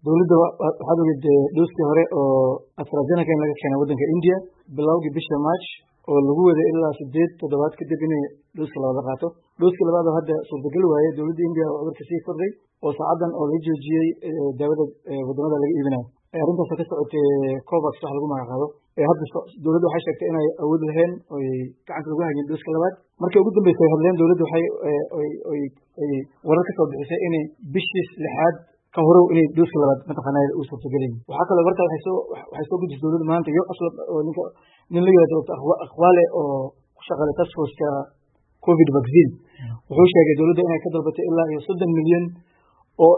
dawladda waxaad ogid dooskii hore oo AstraZeneca in laga keenay waddanka India bilowgii bisha March oo lagu waday ilaa 8 toddobaad kadib inay dooska labaad qaato. Dooskii labaad hadda suurtagal waaye dawladda India oo cudurka sii kordhay oo saacadan oo la joojiyay daawada wadamada laga iibinayo. Arrintaas ka socotay COVAX wax lagu magacaabo. Hadda dawladdu waxay sheegtay inay awood lahayn oo gacanta lagu hayeen dooska labaad. Markii ugu dambeysay hadleen dawladdu waxay warar ka soo bixisay inay bishii 6aad ka horow inay dooska labaad mataqaanay u suurtagelin. Waxa kale warka waxay soo gudbisay dawladda maanta iyo aslab oo nin la yiraahdo aqwaale oo shaqada task force COVID vaccine wuxuu sheegay dawladda inay ka dalbatay ilaa 30 milyan oo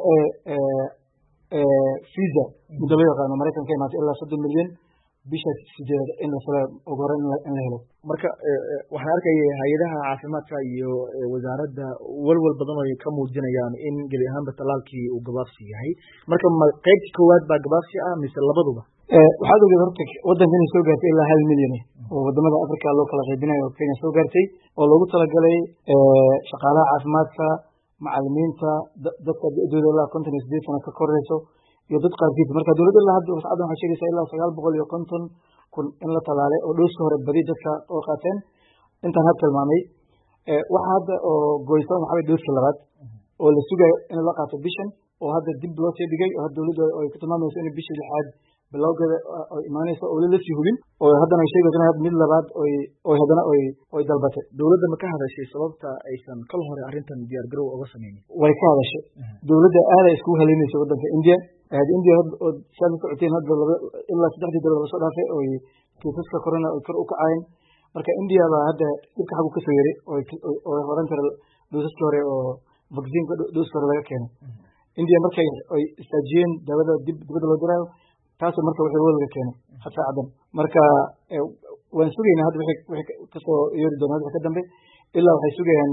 visa muddo la yaqaan Mareykanka ay maanta ilaa 30 milyan bisha 8 in la soo ogoran in la helo. Marka waxaan arkay hay'adaha caafimaadka iyo wasaaradda walwal badan oo ka muujinayaan in gali ahaanba talaalkii uu gabaabsi yahay. Marka qaybta koowaad baa gabaabsi ah mise labaduba? Waxaad ogid horta waddankan soo gaartay ilaa 1 milyan oo wadamada Afrika loo kala qaybinayo oo Kenya soo gaartay oo loogu talagalay shaqaalaha caafimaadka, macallimiinta, dadka dawladda ilaa 58 sano ka koreyso iyo dad qaarkiis. Marka dawladda ilaa hadda saacadan waxay sheegaysaa ilaa 950 kun in la talaalay oo dooska hore badi dadka oo qaateen intaan hadda tilmaamay. Waxa hadda oo go'aysan waxa dooska labaad oo la sugayo in la qaato bishan oo hadda dib loo sii dhigay oo dawladda ay ku tilmaamayso in bishii 6aad bilowgeeda ay imaanayso oo la sii hubin oo haddana ay sheegayso in mid labaad oo haddana ay dalbatay. Dawladda ma ka hadashay sababta aysan kal hore arrintan diyaar garow uga sameeyeen? Way ka hadashay. Dawladda aad ay isku haleynayso waddanka India. India oo saan ku socoteen hadda ilaa 3 dawladood soo dhaafay oo kiisaska corona oo kor u kacayeen. Marka India baa hadda dibka xagu ka soo yeeray oo horan kara doosaska hore oo vaccine dooska hore laga keenay. India markay ay istaajiyeen daawada dibadda loo dirayo taas marka waxay wada keenay saacadan. Marka waan sugaynaa hadda wixii ka soo yeeri doona ka dambe ilaa waxay sugayaan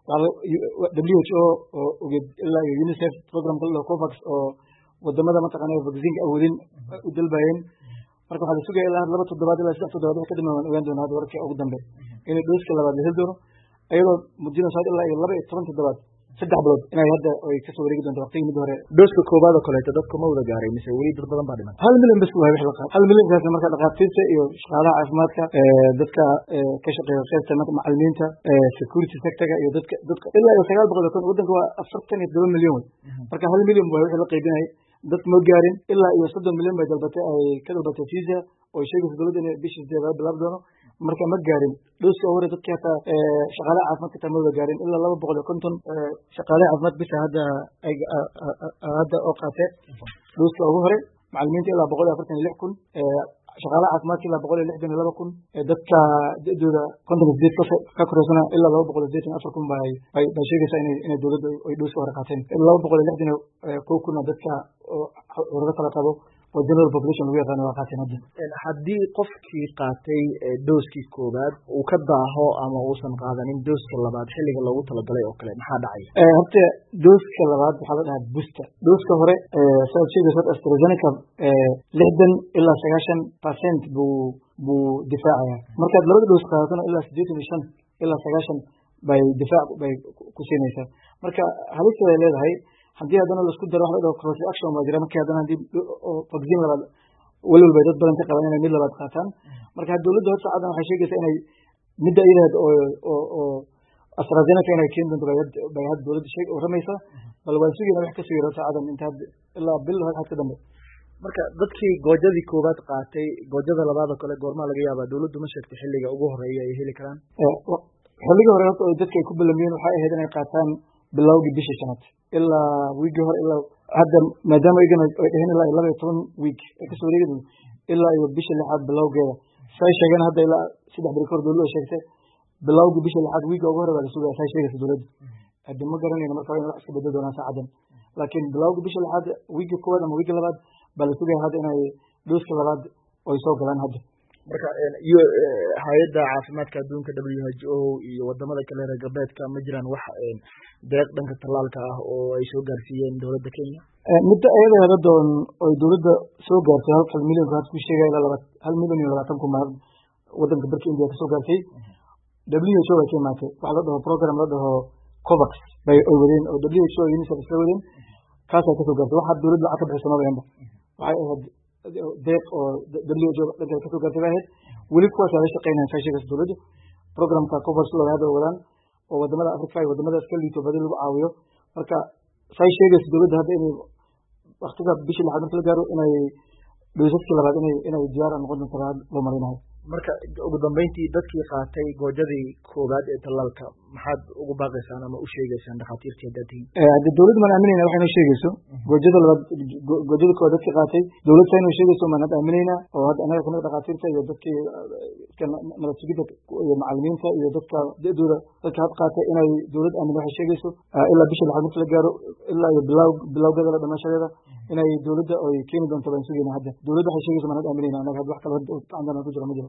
WHO oo ilaa UNICEF program kale COVAX oo wadamada mataqaanay vaccine awoodin u dalbayeen. Marka waxa la sugayaa ilaa 2 toddobaad ilaa 3 toddobaad ka dambe waan ogaan doonaa hadda warkii ugu dambe in dooska labaad la heli doono ayadoo muddo saad ilaa 12 toddobaad 3 bilood inay hadda ay ka soo wareegi doonto waqtigii mid hore. Dooska koobaad oo kale dadku ma wada gaaray mise wali dad badan baa dhiman? 1 milyan bas waa wixii la qaaday. 1 milyan kaas marka dhaqaatiirta iyo shaqaalaha caafimaadka dadka ka shaqeeya qaybta macallimiinta security sector iyo dadka ilaa 900 kun waddanka waa 47 milyan. Marka 1 milyan waa wixii la qaybinay dad ma gaarin ilaa 30 milyan bay dalbatay ay ka dalbatay visa oo sheegayso dawladda inay bishii 8 bilaab doono. Marka ma gaarin dooska hore dadka shaqaalaha caafimaadka ma wada gaarin ilaa 250 shaqaalaha caafimaad bis hadda oo qaatay dooska ugu hore macallimiinta ilaa 146 kun shaqaalaha caafimaadka ilaa 162 kun dadka dawladda 58 ka koreysana ilaa 284 kun bay sheegaysaa inay dawladda ay dooska hore qaateen 260 kun dadka ururada kala qabo oo general population lagu yaqaan waa qaateen hadda. Haddii qofkii qaatay dooskii koobaad uu ka daaho ama uusan qaadanin dooska labaad xilliga loogu talagalay oo kale maxaa dhacay? Horta dooska labaad waxaa la dhahaa booster. Dooska hore soo sheegayso AstraZeneca 60 ilaa 90% buu difaacaya. Markaad labada doos qaadato ilaa 85 ilaa 90 bay difaac bay ku siinaysaa. Marka halista ay leedahay haddii haddana la isku daro wax la dhaho cross reaction ma jira markii haddana haddii vaccine labaad walwal bay dad badan ka qabaan inay mid labaad qaataan. Marka dawladda horta saacadan waxay sheegaysaa inay midda iyada oo AstraZeneca inay keen doonto bay hadda dawladda sheeg oo ramaysa bal waan sugaynaa wax ka soo yaro saacadan inta ilaa bil hal ka dambe. Marka dadkii goojadii koobaad qaatay goojada labaad oo kale goorma laga yaabaa dawladdu ma sheegtay xilliga ugu horeeya ay heli karaan? xilliga hore oo dadka ay ku bilaabeen waxay ahayd inay qaataan bilowgii bishii shanaad ilaa wiigi hore ilaa hadda maadaama ay dhaheen ilaa 12 week ay ka soo wareegeen ilaa iyo bishii lixaad bilowgeeda say sheegeen hadda ilaa 3 bil kor dawladdu sheegtay bilowgii bishii lixaad wiigi ugu hore baa la sugayay say sheegayso dawladdu hadda ma garanayno marka in wax iska bedel doonaa saacadan laakiin bilowgii bishii lixaad wiigi koowaad ama wiigi labaad baa la sugayay hadda inay dooska labaad ay soo galaan hadda. Marka iyo hay'adda caafimaadka adduunka WHO iyo wadamada kale reer galbeedka ma jiraan wax deeq dhanka talaalka ah oo ay soo gaarsiiyeen dawladda Kenya? Midda ayada hadda oo dawladda soo gaartay 1 milyan ku sheegay ilaa 1 milyan iyo 20 kun waddanka dalka India ka soo gaartay. WHO ay keentay wax la dhaho program la dhaho COVAX bay wadeen oo WHO UNICEF soo wadeen kaasa ka soo gaartay waxa dawladda lacag ka bixisay November waxay ahayd deeq oo WHO dhanka ka soo gaartay ahayd weli kuwaas ay shaqeynayaan fayshiga dawladda programka covers loo hada wadaan oo wadamada Afrika iyo wadamada iska liito badal lagu caawiyo marka fayshiga dawladda hadda inay waqtiga bishii la hadal gaaro inay dowladda labaad inay diyaar noqon doonto loo marinayo marka ugu dambeyntii dadkii qaatay goojadii koobaad ee talaalka maxaad ugu baaqaysaan ama u sheegaysaan dhakhaatiirtii dadii dawladda ma aaminayna waxay noo sheegayso goojada labaad goojada koobaad dadkii qaatay dawladda ay noo sheegayso ma aaminayna oo hadda anaga kamid dhakhaatiirta iyo dadkii nabadgelyada iyo macallimiinta iyo dadka dadooda dadka had qaatay inay dawladda aamin waxay sheegayso ilaa bishii la hadal gaaro ilaa iyo bilowgeeda la dhamashadeeda inay dawladda ay keeni doonto baan sugeynaa hadda dawladda waxay sheegayso ma aaminayna anaga wax kale oo aan ku jiro ma jiro